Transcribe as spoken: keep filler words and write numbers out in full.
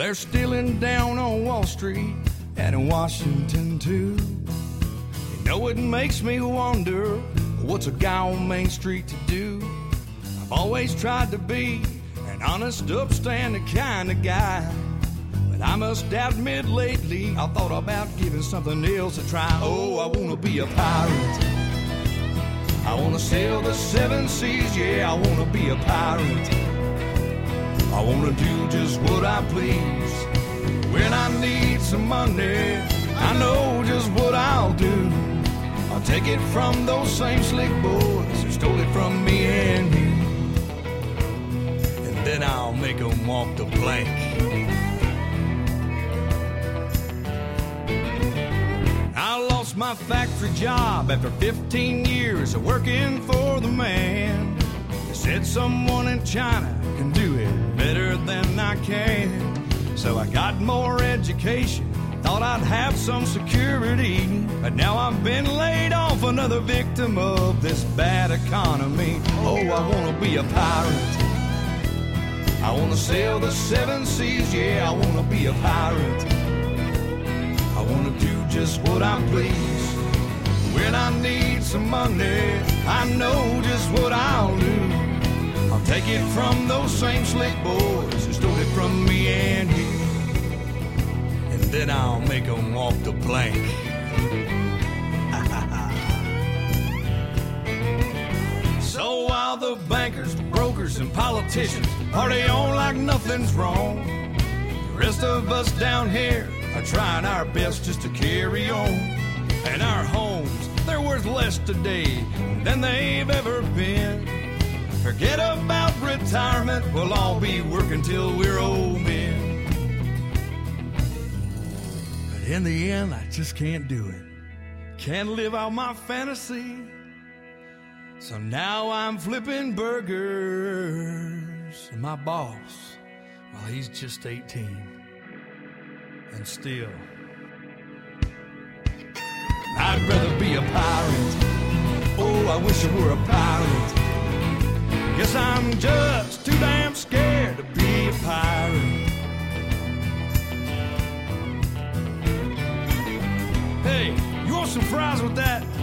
they're stealing down on Wall Street and in Washington too. You know it makes me wonder, what's a guy on Main Street to do? I've always tried to be an honest, upstanding kind of guy, but I must admit lately I thought about giving something else a try. Oh, I wanna be a pirate. I wanna sail the seven seas, yeah, I wanna be a pirate. I wanna do just what I please. When I need some money, I know just what I'll do. I'll take it from those same slick boys who stole it from me and you, and then I'll make them walk the plank. I lost my factory job after fifteen years of working for the man. They said someone in China can do it better than I can. So I got more education, thought I'd have some security, but now I've been laid off, another victim of this bad economy. Oh, I wanna be a pirate. I wanna sail the seven seas, yeah, I wanna be a pirate. I wanna do just what I please. When I need some money, I know just what I'll do. I'll take it from those same slick boys who stole it from me and you, and then I'll make them walk the plank. So while the bankers, brokers, and politicians party on like nothing's wrong, the rest of us down here are trying our best just to carry on. And our homes, they're worth less today than they've ever been. Forget about retirement, we'll all be working till we're old men. But in the end, I just can't do it. Can't live out my fantasy. So now I'm flipping burgers. And my boss, well, he's just eighteen. And still, I'd rather be a pirate. Oh, I wish I were a pirate. Guess I'm just too damn scared to be a pirate. Hey, you want some fries with that?